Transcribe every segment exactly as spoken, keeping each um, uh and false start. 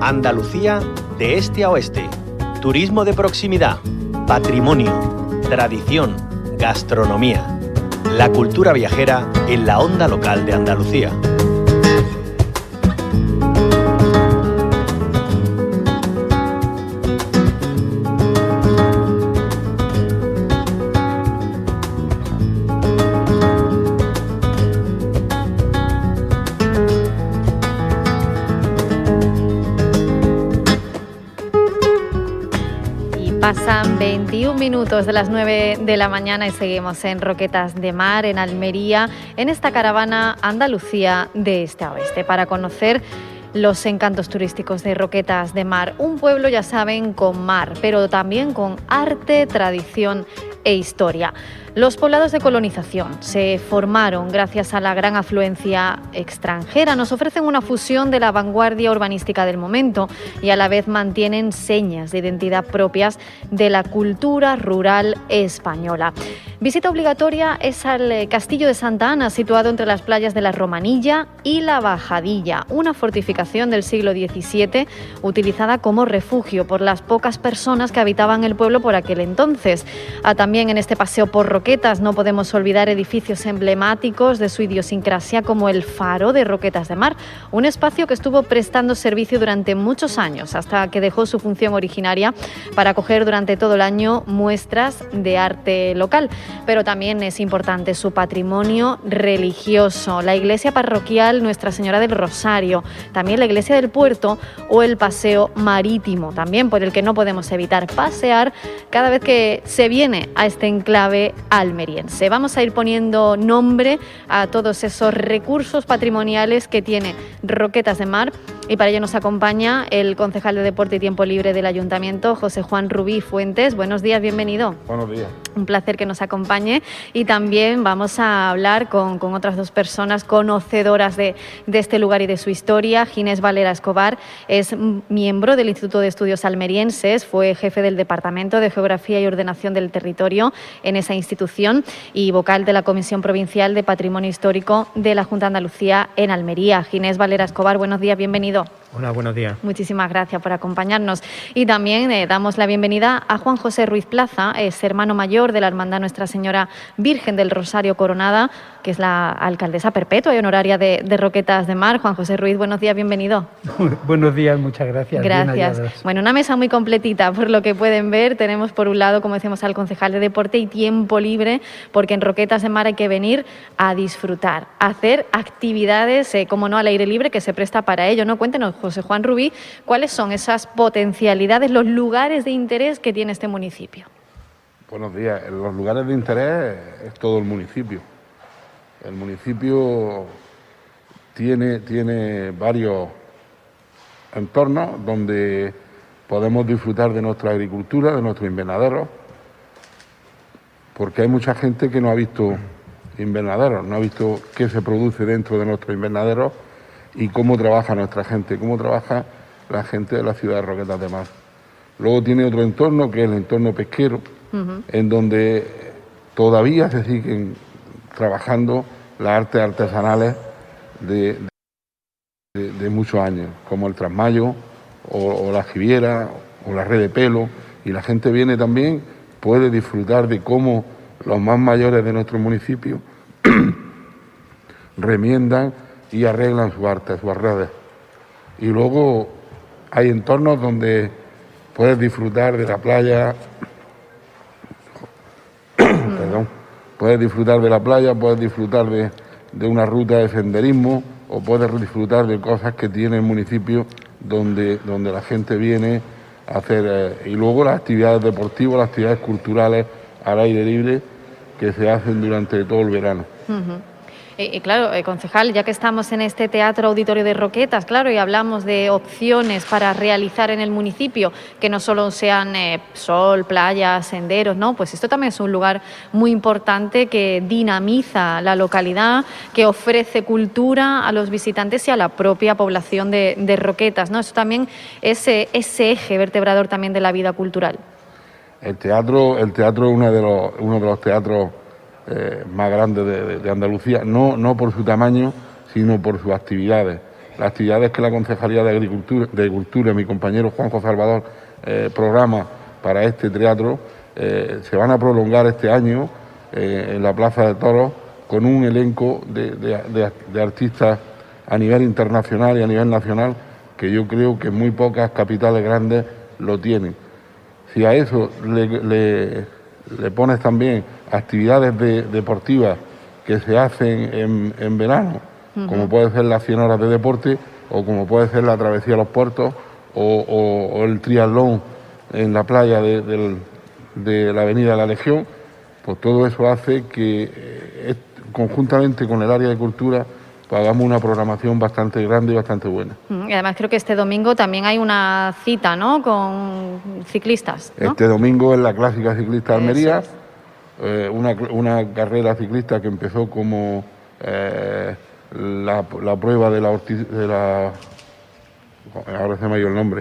Andalucía de este a oeste. Turismo de proximidad, patrimonio, tradición, gastronomía. La cultura viajera en la onda local de Andalucía. Pasan veintiún minutos de las nueve de la mañana y seguimos en Roquetas de Mar, en Almería, en esta caravana Andalucía de este a oeste, para conocer los encantos turísticos de Roquetas de Mar. Un pueblo, ya saben, con mar, pero también con arte, tradición e historia. Los poblados de colonización se formaron gracias a la gran afluencia extranjera. Nos ofrecen una fusión de la vanguardia urbanística del momento y a la vez mantienen señas de identidad propias de la cultura rural española. Visita obligatoria es al Castillo de Santa Ana, situado entre las playas de la Romanilla y la Bajadilla, una fortificación del siglo diecisiete utilizada como refugio por las pocas personas que habitaban el pueblo por aquel entonces. Ah, también en este paseo por Roquetas no podemos olvidar edificios emblemáticos de su idiosincrasia como el Faro de Roquetas de Mar, un espacio que estuvo prestando servicio durante muchos años hasta que dejó su función originaria para acoger durante todo el año muestras de arte local. Pero también es importante su patrimonio religioso, la iglesia parroquial Nuestra Señora del Rosario, también la iglesia del Puerto o el paseo marítimo, también por el que no podemos evitar pasear cada vez que se viene a este enclave almeriense. Vamos a ir poniendo nombre a todos esos recursos patrimoniales que tiene Roquetas de Mar y para ello nos acompaña el concejal de Deporte y Tiempo Libre del Ayuntamiento, José Juan Rubí Fuentes. Buenos días, bienvenido. Buenos días. Un placer que nos acompañe y también vamos a hablar con, con otras dos personas conocedoras de, de este lugar y de su historia. Ginés Valera Escobar es miembro del Instituto de Estudios Almerienses, fue jefe del Departamento de Geografía y Ordenación del Territorio en esa institución y vocal de la Comisión Provincial de Patrimonio Histórico de la Junta de Andalucía en Almería. Ginés Valera Escobar, buenos días, bienvenido. Hola, buenos días. Muchísimas gracias por acompañarnos. Y también eh, damos la bienvenida a Juan José Ruiz Plaza, es hermano mayor de la Hermandad Nuestra Señora Virgen del Rosario Coronada, que es la alcaldesa perpetua y honoraria de, de Roquetas de Mar. Juan José Ruiz, buenos días, bienvenido. Buenos días, muchas gracias. Gracias. Bueno, una mesa muy completita, por lo que pueden ver. Tenemos por un lado, como decíamos, al concejal de Deporte y Tiempo Libre, porque en Roquetas de Mar hay que venir a disfrutar, a hacer actividades, eh, como no, al aire libre, que se presta para ello, ¿no? Cuéntenos, José Juan Rubí, ¿cuáles son esas potencialidades, los lugares de interés que tiene este municipio? Buenos días. Los lugares de interés es todo el municipio. El municipio tiene, tiene varios entornos donde podemos disfrutar de nuestra agricultura, de nuestros invernaderos, porque hay mucha gente que no ha visto invernaderos, no ha visto qué se produce dentro de nuestros invernaderos y cómo trabaja nuestra gente, cómo trabaja la gente de la ciudad de Roquetas de Mar. Luego tiene otro entorno, que es el entorno pesquero, uh-huh. en donde todavía se siguen trabajando las artes artesanales de, de, de muchos años, como el trasmayo, o, o la jiviera, o la red de pelo, y la gente viene también, puede disfrutar de cómo los más mayores de nuestro municipio remiendan y arreglan su arte, sus redes. Y luego hay entornos donde puedes disfrutar de la playa, perdón, puedes disfrutar de la playa, puedes disfrutar de, de una ruta de senderismo o puedes disfrutar de cosas que tiene el municipio donde, donde la gente viene a hacer. Eh, y luego las actividades deportivas, las actividades culturales al aire libre que se hacen durante todo el verano. Uh-huh. Eh, claro, eh, concejal, ya que estamos en este Teatro Auditorio de Roquetas, claro, y hablamos de opciones para realizar en el municipio, que no solo sean eh, sol, playas, senderos, ¿no? Pues esto también es un lugar muy importante que dinamiza la localidad, que ofrece cultura a los visitantes y a la propia población de, de Roquetas, ¿no? Eso también es eh, ese eje vertebrador también de la vida cultural. El teatro, el teatro es uno de los, uno de los teatros Eh, más grande de, de, de Andalucía, no, no por su tamaño, sino por sus actividades. las actividades que la Concejalía de Agricultura, de Cultura, mi compañero Juanjo Salvador, eh, programa para este teatro, eh, se van a prolongar este año eh, en la Plaza de Toros con un elenco de, de, de, de artistas a nivel internacional y a nivel nacional que yo creo que muy pocas capitales grandes lo tienen. Si a eso le, le, le pones también actividades de, deportivas que se hacen en, en verano, uh-huh. como puede ser las cien horas de deporte o como puede ser la travesía a los puertos o, o, o el triatlón en la playa de, de, de la Avenida de la Legión, pues todo eso hace que eh, conjuntamente con el área de cultura pues hagamos una programación bastante grande y bastante buena. Y además creo que este domingo también hay una cita, ¿no?, con ciclistas, ¿no? Este domingo es la clásica ciclista de Almería, es. eh, una, una carrera ciclista que empezó como eh, la, la prueba de la, orti, de la... ahora se me ha ido el nombre...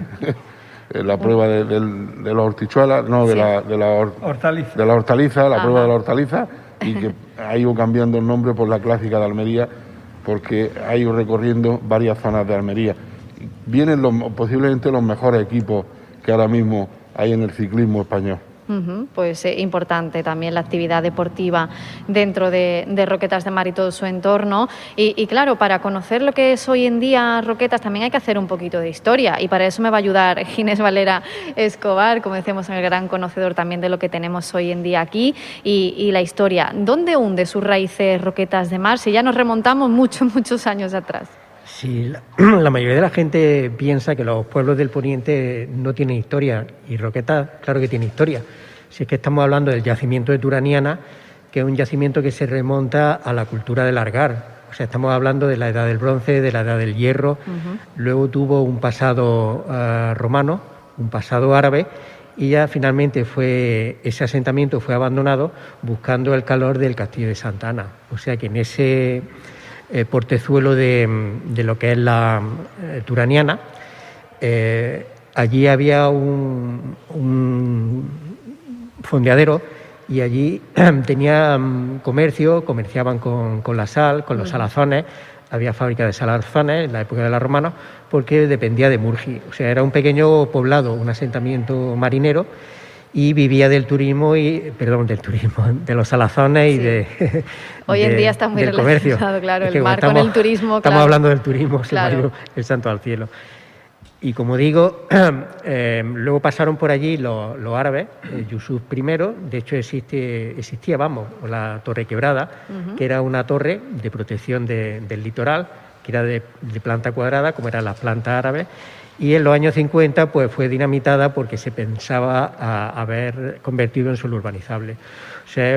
la prueba de, de, de las hortichuelas, no, de sí. la, de la or, hortaliza, de la hortaliza, la Ajá. prueba de la hortaliza, y que ha ido cambiando el nombre por la clásica de Almería, porque ha ido recorriendo varias zonas de Almería. Vienen los, posiblemente los mejores equipos que ahora mismo hay en el ciclismo español. Uh-huh. Pues eh, importante también la actividad deportiva dentro de, de Roquetas de Mar y todo su entorno. Y, y claro, para conocer lo que es hoy en día Roquetas también hay que hacer un poquito de historia, y para eso me va a ayudar Ginés Valera Escobar, como decimos, el gran conocedor también de lo que tenemos hoy en día aquí y, y la historia. ¿Dónde hunde sus raíces Roquetas de Mar si ya nos remontamos muchos, muchos años atrás? Sí, la, la mayoría de la gente piensa que los pueblos del Poniente no tienen historia, y Roquetas, claro que tiene historia. Si es que estamos hablando del yacimiento de Turaniana, que es un yacimiento que se remonta a la cultura del Argar. O sea, estamos hablando de la edad del bronce, de la edad del hierro. Uh-huh. Luego tuvo un pasado uh, romano, un pasado árabe, y ya finalmente fue ese asentamiento fue abandonado buscando el calor del castillo de Santa Ana. O sea que en ese eh, portezuelo de, de lo que es la eh, Turaniana, eh, allí había un, un fondeadero, y allí tenían comercio, comerciaban con, con la sal, con los salazones, había fábrica de salazones en la época de los romanos, porque dependía de Murgi. O sea, era un pequeño poblado, un asentamiento marinero, y vivía del turismo, y perdón, del turismo, de los salazones sí. y de Hoy de, en día está muy relacionado, claro, es el mar estamos, con el turismo. Estamos claro. hablando del turismo, claro. Se me ha ido el santo al cielo. Y como digo, eh, luego pasaron por allí los, los árabes, eh, Yusuf primero, de hecho existe, existía, vamos, la Torre Quebrada, uh-huh. que era una torre de protección de, del litoral, que era de, de planta cuadrada, como eran las plantas árabes, y en los años cincuenta pues, fue dinamitada porque se pensaba a, haber convertido en suelo urbanizable. O sea, es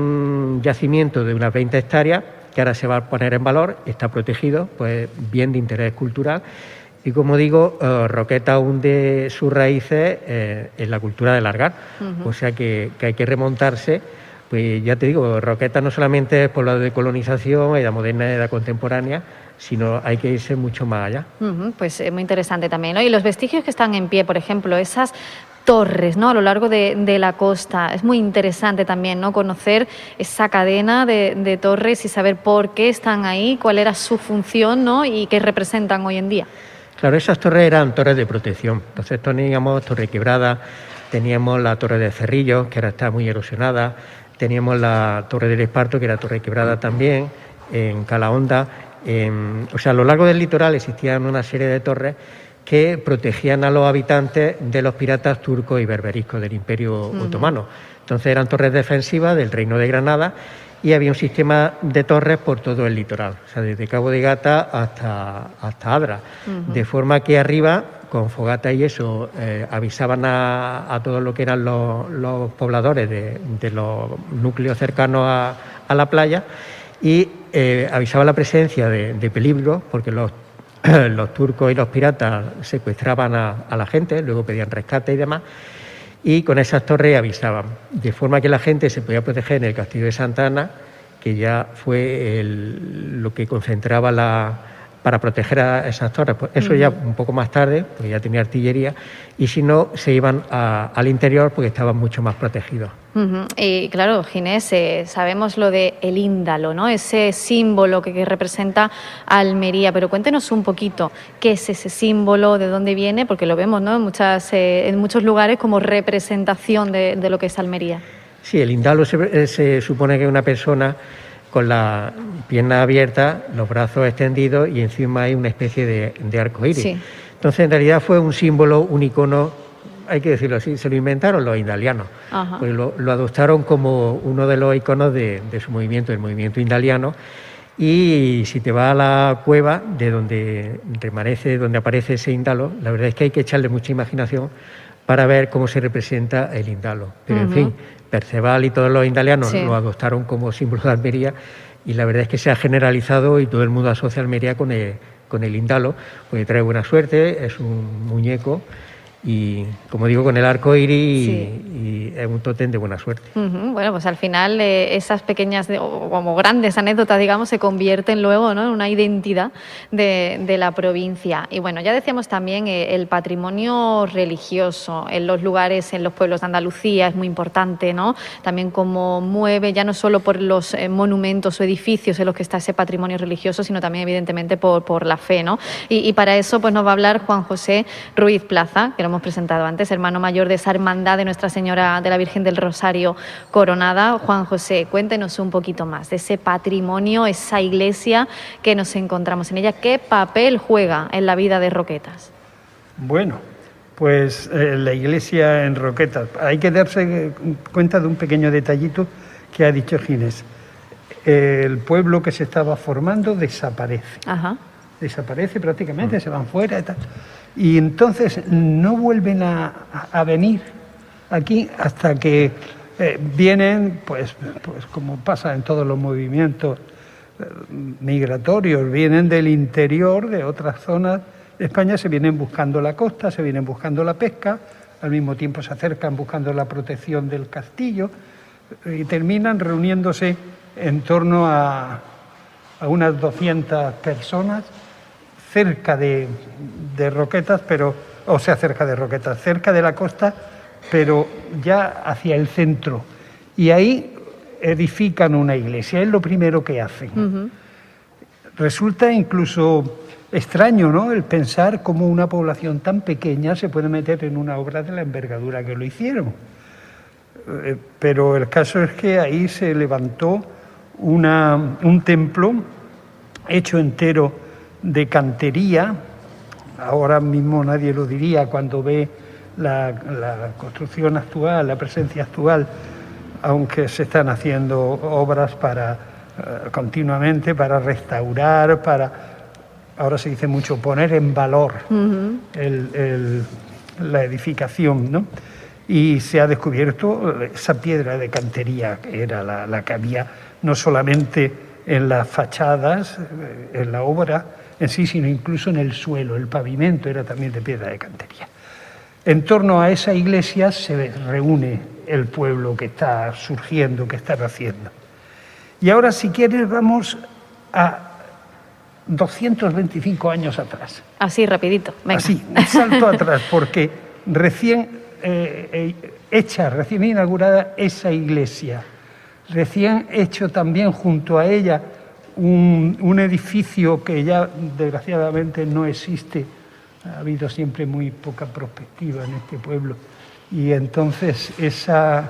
un yacimiento de unas veinte hectáreas que ahora se va a poner en valor, está protegido, pues bien de interés cultural. Y como digo, uh, Roquetas hunde sus raíces eh, en la cultura del Argar, uh-huh. o sea que, que hay que remontarse. Pues ya te digo, Roquetas no solamente es poblado de colonización, edad moderna, edad contemporánea, sino hay que irse mucho más allá. Uh-huh. Pues es muy interesante también, ¿no? Y los vestigios que están en pie, por ejemplo, esas torres, ¿no?, a lo largo de, de la costa, es muy interesante también, ¿no?, conocer esa cadena de, de torres y saber por qué están ahí, cuál era su función, ¿no?, y qué representan hoy en día. Claro, esas torres eran torres de protección. Entonces teníamos Torre Quebrada, teníamos la Torre de Cerrillos, que ahora está muy erosionada, teníamos la Torre del Esparto, que era Torre Quebrada también, en Calahonda. En, o sea, a lo largo del litoral existían una serie de torres que protegían a los habitantes de los piratas turcos y berberiscos del Imperio uh-huh. Otomano. Entonces eran torres defensivas del Reino de Granada, y había un sistema de torres por todo el litoral, o sea, desde Cabo de Gata hasta, hasta Adra, uh-huh. de forma que arriba, con fogata y eso, eh, avisaban a, a todo lo que eran los, los pobladores de, de los núcleos cercanos a, a la playa, y eh, avisaban la presencia de, de peligro, porque los, los turcos y los piratas secuestraban a, a la gente, luego pedían rescate y demás, y con esas torres avisaban, de forma que la gente se podía proteger en el castillo de Santa Ana, que ya fue el, lo que concentraba la, para proteger a esas torres. Pues eso uh-huh. ya un poco más tarde, porque ya tenía artillería, y si no, se iban a, al interior porque estaban mucho más protegidos. Uh-huh. Y claro, Ginés, eh, sabemos lo de el índalo, ¿no? Ese símbolo que, que representa a Almería, pero cuéntenos un poquito qué es ese símbolo, de dónde viene, porque lo vemos, ¿no? En, muchas, eh, en muchos lugares como representación de, de lo que es Almería. Sí, el índalo se, se supone que es una persona con la pierna abierta, los brazos extendidos y encima hay una especie de, de arco iris. Sí. Entonces, en realidad fue un símbolo, un icono, hay que decirlo así, se lo inventaron los indalianos, pues lo, lo adoptaron como uno de los iconos de, de su movimiento, el movimiento indaliano. Y si te vas a la cueva de donde permanece, donde aparece ese índalo, la verdad es que hay que echarle mucha imaginación para ver cómo se representa el índalo. Pero uh-huh. en fin, Perceval y todos los indalianos sí. lo adoptaron como símbolo de Almería y la verdad es que se ha generalizado y todo el mundo asocia a Almería con el, con el índalo, porque trae buena suerte, es un muñeco y, como digo, con el arco iris sí. y, y es un tótem de buena suerte. Uh-huh. Bueno, pues al final eh, esas pequeñas o como grandes anécdotas, digamos, se convierten luego, ¿no?, en una identidad de, de la provincia. Y bueno, ya decíamos también eh, el patrimonio religioso en los lugares, en los pueblos de Andalucía es muy importante, ¿no? También cómo mueve, ya no solo por los eh, monumentos o edificios en los que está ese patrimonio religioso, sino también evidentemente por, por la fe, ¿no? Y, y para eso pues nos va a hablar Juan José Ruiz Plaza, que lo hemos presentado antes, hermano mayor de esa hermandad de Nuestra Señora de la Virgen del Rosario Coronada. Juan José, cuéntenos un poquito más de ese patrimonio, esa iglesia que nos encontramos en ella. ¿Qué papel juega en la vida de Roquetas? Bueno, pues eh, la iglesia en Roquetas, hay que darse cuenta de un pequeño detallito que ha dicho Ginés. El pueblo que se estaba formando desaparece. Ajá. Desaparece prácticamente, se van fuera y tal. Y entonces no vuelven a, a venir aquí hasta que eh, vienen, pues, pues como pasa en todos los movimientos eh, migratorios, vienen del interior, de otras zonas de España, se vienen buscando la costa, se vienen buscando la pesca, al mismo tiempo se acercan buscando la protección del castillo y terminan reuniéndose en torno a, a unas doscientas personas cerca de, de Roquetas, pero, o sea, cerca de Roquetas, cerca de la costa, pero ya hacia el centro. Y ahí edifican una iglesia, es lo primero que hacen. Uh-huh. Resulta incluso extraño, ¿no?, el pensar cómo una población tan pequeña se puede meter en una obra de la envergadura que lo hicieron. Eh, pero el caso es que ahí se levantó una, un templo hecho entero de cantería. Ahora mismo nadie lo diría cuando ve la, la construcción actual, la presencia actual, aunque se están haciendo obras para uh, continuamente para restaurar, para, ahora se dice mucho, poner en valor uh-huh. el, el, la edificación, ¿no? Y se ha descubierto esa piedra de cantería que era la, la que había no solamente en las fachadas, en la obra en sí, sino incluso en el suelo. El pavimento era también de piedra de cantería. En torno a esa iglesia se reúne el pueblo que está surgiendo, que está naciendo. Y ahora, si quieres, vamos a doscientos veinticinco años atrás. Así, rapidito. Venga. Así, un salto atrás, porque recién eh, eh, hecha, recién inaugurada esa iglesia, recién hecho también junto a ella Un, un edificio que ya desgraciadamente no existe. Ha habido siempre muy poca perspectiva en este pueblo y entonces esa,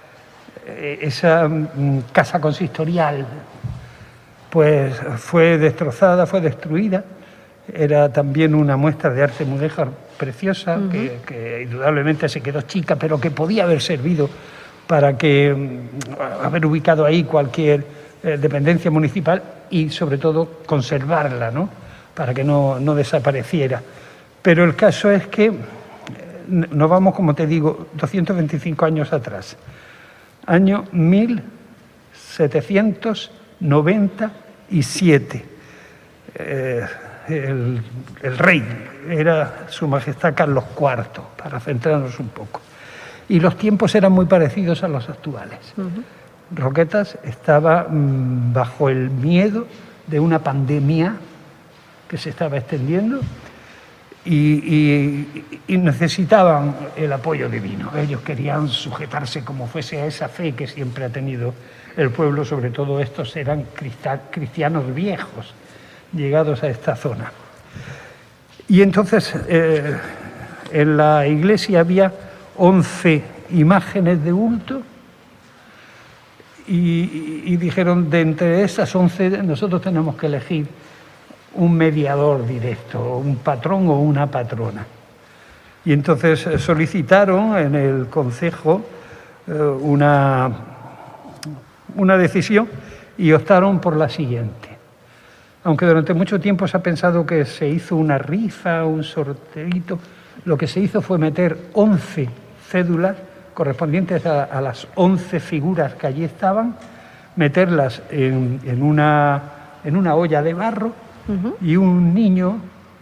esa casa consistorial pues fue destrozada, fue destruida. Era también una muestra de arte mudéjar preciosa, uh-huh. que, que indudablemente se quedó chica, pero que podía haber servido para que haber ubicado ahí cualquier Eh, dependencia municipal y sobre todo conservarla, ¿no?, para que no, no desapareciera. Pero el caso es que eh, nos vamos, como te digo, doscientos veinticinco años atrás, año mil setecientos noventa y siete. Eh, el, el rey era Su Majestad Carlos cuarto, para centrarnos un poco. Y los tiempos eran muy parecidos a los actuales. Uh-huh. Roquetas estaba mmm, bajo el miedo de una pandemia que se estaba extendiendo y, y, y necesitaban el apoyo divino. Ellos querían sujetarse como fuese a esa fe que siempre ha tenido el pueblo, sobre todo estos eran cristianos viejos llegados a esta zona. Y entonces eh, en la iglesia había once imágenes de bulto y, y, y dijeron, de entre esas once nosotros tenemos que elegir un mediador directo, un patrón o una patrona. Y entonces solicitaron en el concejo eh, una, una decisión y optaron por la siguiente. Aunque durante mucho tiempo se ha pensado que se hizo una rifa, un sorteito, lo que se hizo fue meter once cédulas correspondientes a, a las once figuras que allí estaban, meterlas en, en, una, en una olla de barro, uh-huh. y un niño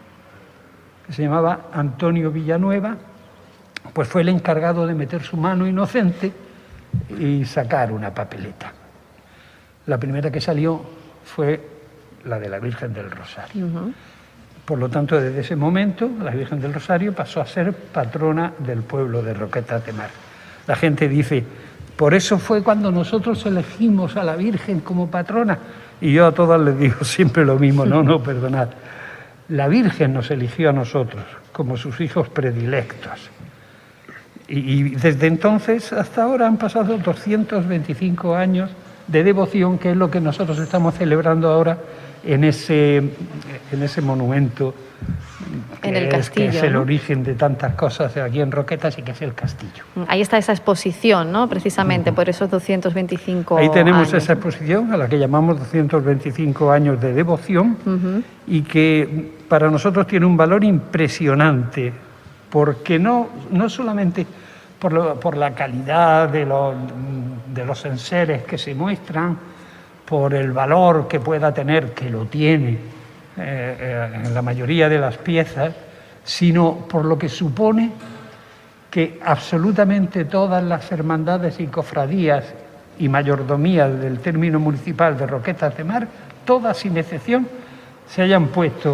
que se llamaba Antonio Villanueva, pues fue el encargado de meter su mano inocente y sacar una papeleta. La primera que salió fue la de la Virgen del Rosario. Uh-huh. Por lo tanto, desde ese momento, la Virgen del Rosario pasó a ser patrona del pueblo de Roquetas de Mar. La gente dice, por eso fue cuando nosotros elegimos a la Virgen como patrona. Y yo a todas les digo siempre lo mismo, no, no, perdonad. La Virgen nos eligió a nosotros como sus hijos predilectos. Y, y desde entonces hasta ahora han pasado doscientos veinticinco años de devoción, que es lo que nosotros estamos celebrando ahora en ese, en ese monumento que, en el es, castillo, que es el ¿no? origen de tantas cosas aquí en Roquetas y que es el castillo. Ahí está esa exposición, ¿no? Precisamente uh-huh. por esos doscientos veinticinco años. Ahí tenemos años. esa exposición a la que llamamos doscientos veinticinco años de devoción, uh-huh. y que para nosotros tiene un valor impresionante, porque no, no solamente por, lo, por la calidad de los, de los enseres que se muestran, por el valor que pueda tener, que lo tiene, eh, eh, en la mayoría de las piezas, sino por lo que supone que absolutamente todas las hermandades y cofradías y mayordomías del término municipal de Roquetas de Mar, todas sin excepción, se hayan puesto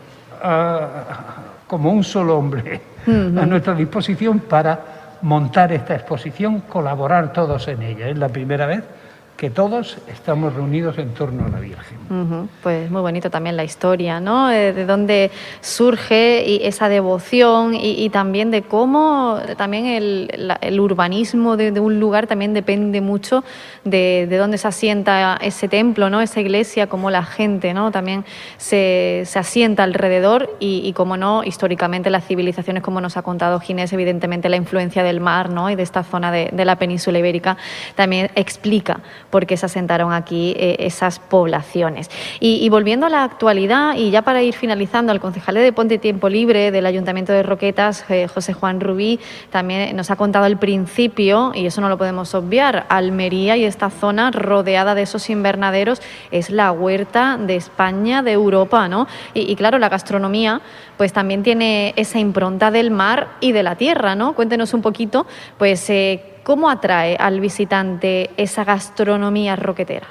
uh, como un solo hombre uh-huh. a nuestra disposición para montar esta exposición, colaborar todos en ella. Es la primera vez que todos estamos reunidos en torno a la Virgen. Uh-huh. Pues muy bonito también la historia, ¿no? Eh, de dónde surge y esa devoción y, y también de cómo también el, la, el urbanismo de, de un lugar también depende mucho de, de dónde se asienta ese templo, ¿no? Esa iglesia, cómo la gente, ¿no? También se, se asienta alrededor y, y como no, históricamente las civilizaciones, como nos ha contado Ginés, evidentemente la influencia del mar, ¿no? Y de esta zona de, de la península ibérica también explica por qué se asentaron aquí eh, esas poblaciones. Y, y volviendo a la actualidad, y ya para ir finalizando, al concejal de Deporte y Tiempo Libre del Ayuntamiento de Roquetas, eh, José Juan Rubí, también nos ha contado al principio, y eso no lo podemos obviar, Almería y esta zona rodeada de esos invernaderos es la huerta de España, de Europa, ¿no? Y, y claro, la gastronomía pues también tiene esa impronta del mar y de la tierra, ¿no? Cuéntenos un poquito, pues, eh, ¿cómo atrae al visitante esa gastronomía roquetera?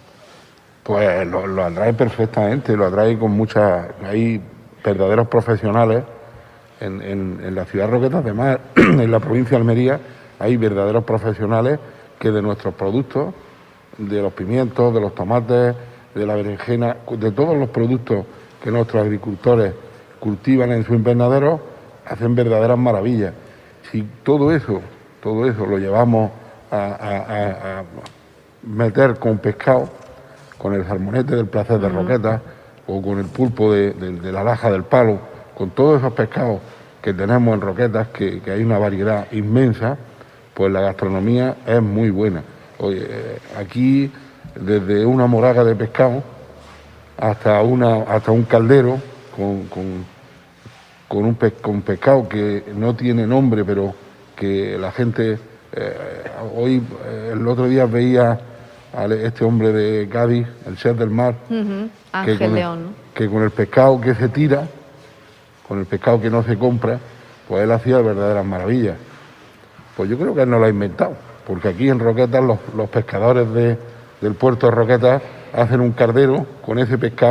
Pues lo, lo atrae perfectamente, lo atrae con muchas... Hay verdaderos profesionales en, en, en la ciudad de Roquetas de Mar, en la provincia de Almería, hay verdaderos profesionales que de nuestros productos, de los pimientos, de los tomates, de la berenjena, de todos los productos que nuestros agricultores cultivan en su invernadero, hacen verdaderas maravillas. Si todo eso, todo eso lo llevamos a, a, a, a meter con pescado, con el salmonete del placer de Roquetas, o con el pulpo de, de, de la laja del palo, con todos esos pescados que tenemos en Roquetas, que, que hay una variedad inmensa, pues la gastronomía es muy buena. Oye, aquí, desde una moraga de pescado hasta, una, hasta un caldero con, con, con un pe, con pescado que no tiene nombre, pero que la gente... Eh, hoy, eh, el otro día veía a este hombre de Cádiz, el ser del mar, uh-huh. Ángel que, con León. el, que con el pescado que se tira, con el pescado que no se compra, pues él hacía verdaderas maravillas. Pues yo creo que él no lo ha inventado, porque aquí en Roquetas los, los pescadores de, del puerto de Roquetas hacen un cardero con ese pescado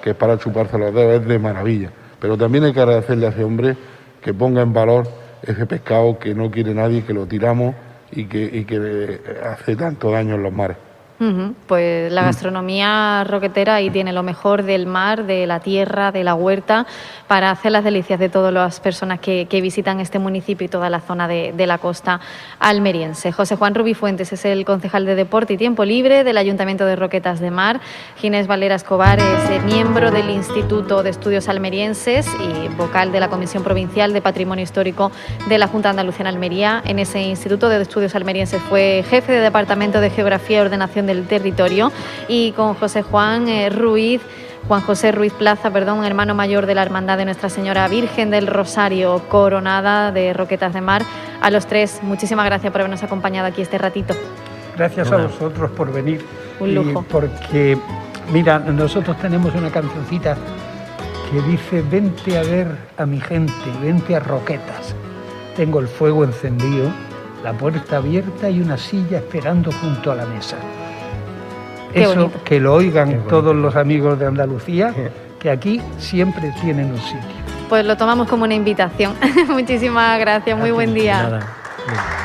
que es para chuparse los dedos, es de maravilla. Pero también hay que agradecerle a ese hombre que ponga en valor ese pescado que no quiere nadie, que lo tiramos y que, y que hace tanto daño en los mares. Uh-huh. Pues la gastronomía roquetera ahí tiene lo mejor del mar, de la tierra, de la huerta, para hacer las delicias de todas las personas que, que visitan este municipio y toda la zona de, de la costa almeriense. José Juan Rubí Fuentes es el concejal de Deporte y Tiempo Libre del Ayuntamiento de Roquetas de Mar. Ginés Valera Escobar es miembro del Instituto de Estudios Almerienses y vocal de la Comisión Provincial de Patrimonio Histórico de la Junta de Andalucía en Almería. En ese Instituto de Estudios Almerienses fue jefe de Departamento de Geografía y Ordenación del Territorio, y con José Juan eh, Ruiz, Juan José Ruiz Plaza, perdón, hermano mayor de la Hermandad de Nuestra Señora Virgen del Rosario Coronada de Roquetas de Mar. A los tres, muchísimas gracias por habernos acompañado aquí este ratito. Gracias a vosotros por venir. Un lujo. Y porque, mira, nosotros tenemos una cancioncita que dice: vente a ver a mi gente, vente a Roquetas. Tengo el fuego encendido, la puerta abierta y una silla esperando junto a la mesa. Qué Eso, bonito. que lo oigan todos los amigos de Andalucía, que aquí siempre tienen un sitio. Pues lo tomamos como una invitación. Muchísimas gracias, muy buen día. Nada.